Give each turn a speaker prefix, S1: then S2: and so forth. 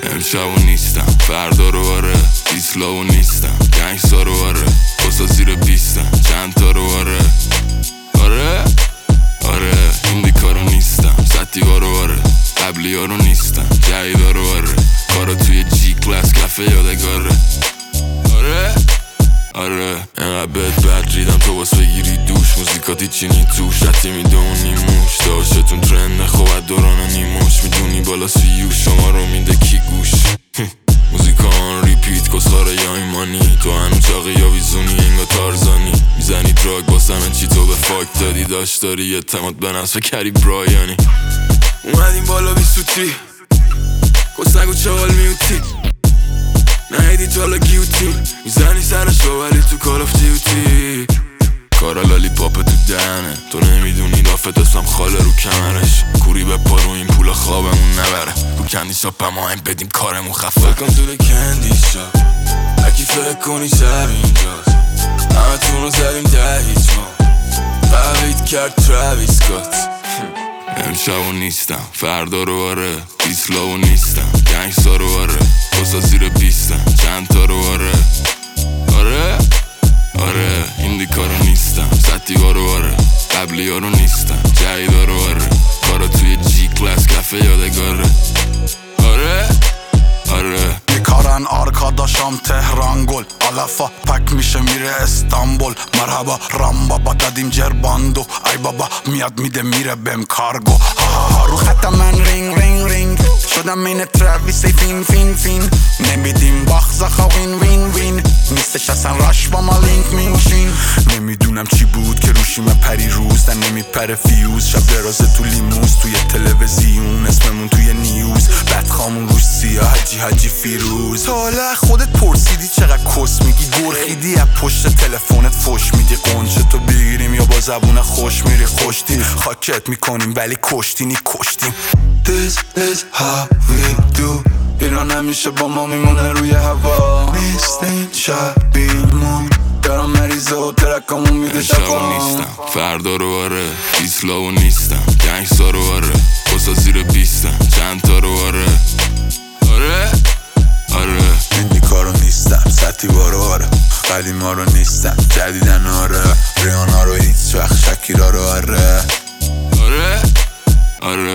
S1: امشبو نیستم فردا رو آره، ایسلاو نیستم گنگستا رو آره، بسا زیر بیستم چند تا رو آره ایندیکا رو نیستم ستیوا رو آره، قبلی ها رو نیستم جایدا رو آره، کارا توی جی کلاس کفه یادگاره آره اینقدر بد ریدم تو باس بگیری دوش، موزیکاتی چینی توش رتی میدونی موش داشتون ترنده خوبت دوران نیموش، میدونی بالا سیوش شما رو میده کی گوش موزیکا آن ریپیت کسخاره یا ایمانی، تو هنو چاقی یا ویزونی انگا تارزانی، میزنی دراگ باسمه چی تو به فاک دادی، داشت داری اعتماد به نفس کری برایانی، اومدیم بالا بی سوتی کسنگو چوال میوتی نهیدی تالا گیوتی، میزنی سرش ولی تو کال آف دیوتی، کارا لالی پاپ تو دهنه، تو نمیدونی دافت اسمم خاله رو کمرش، کوری به پا رو این پول خوابمون نبره، رو کندی شاپ اما هم بدیم کارمون خفه
S2: Welcome to the candy shop اکی فکر کنی شب اینجاست، همه تون رو زدیم ده هیچ ما قوید کرد تراویس سکات
S1: امشبو نیستم فردا رو آره، ایسلاو نیستم گنگستا رو آره، بسا زیر بیستم چند تا رو آره ایندیکا رو نیستم ستیوا رو آره، قبلی ها رو نیستم جایدا رو آره، کارا توی جی کلاس کفه یادگاره
S3: میکارن آرکاداشام تهران گل علفا پک میشه میره استانبول، مرحبا رامبا با دادیم جرباندو، ای بابا میاد میده میره بهم کارگو، رو خط من رینگ رینگ رینگ شدم این تراویس فین نمیدیم باخزاخا وین وین وین، نیستش اصلا راش با ما لینک میشین، نمیدونم چی بود که روشیم پری روز در نمیپره فیوز، شب درازه تو لیموز توی تلویزیون اسممون توی نیوز، بدخامون روش سیاه حجی فیروز، حالا خودت پرسیدی چقدر کس میگی، گرخیدی از پشت تلفنت فش میدی، قنچه تو بگیریم یا با زبون خوش میری خوشتی، خاکت میکنیم ولی کشتینی کشتیم.
S2: This is how we do ایران همیشه با ما میمونه روی هوا، نیستین شبیمون دارم مریضه و ترکامون میده
S1: امشبو نیستم فردا رو آره، ایسلاو نیستم گنگستا رو آره، بسا زیر بیستم چند تا رو آره
S3: ایندیکا رو نیستم ستیوا رو آره، قدیما رو نیستم جدیدن آره، ریانا رو هیچ وقت شکیرا رو آره